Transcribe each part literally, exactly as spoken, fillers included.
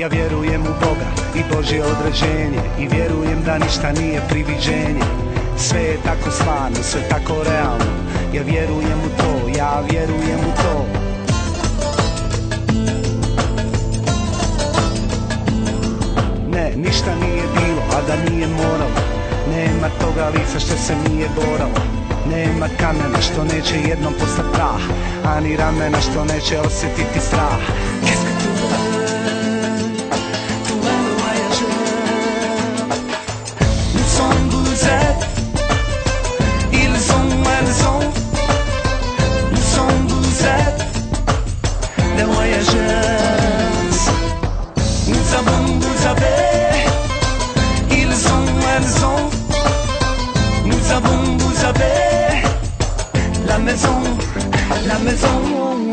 vjerujem u Boga i Božje određenje i vjerujem da ništa nije priviđenje. Sve je tako stvarno, sve tako realno. Ja vjerujem u to, ja vjerujem u to. Ne, ništa nije bilo, a da nije moralo. Nema toga lica što se nije boralo. Nema kamena što neće jednom postat prah, ani ramena što neće osjetiti strah. La maison, la maison.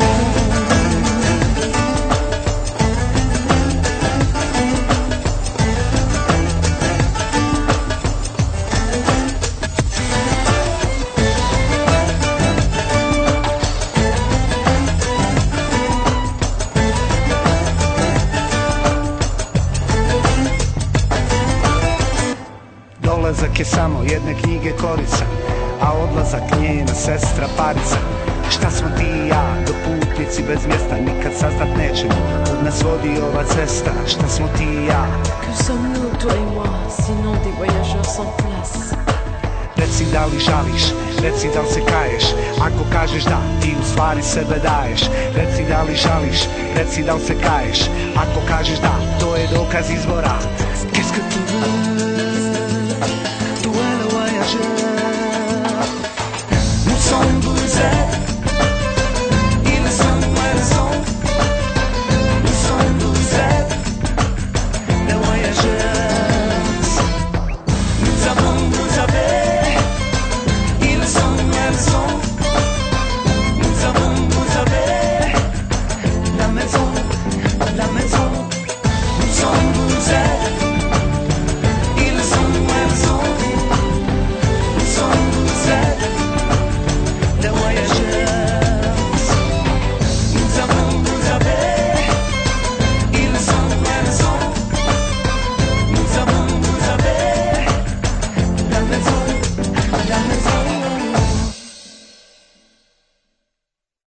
Dolazak je samo jedne knjige korica, a odlazak njena sestra parica. Šta smo ti i ja, do putnici bez mjesta, nikad saznat nećemo, kud nas vodi ova cesta. Šta smo ti i ja? Que sommes-nous, toi et moi, sinon des voyageurs sans place? Reci da li žališ, reci da li se kaješ, ako kažeš da, ti u stvari sebe daješ. Reci da li žališ, reci da li se kaješ, ako kažeš da, to je dokaz izbora. Qu'est-ce que tu veux?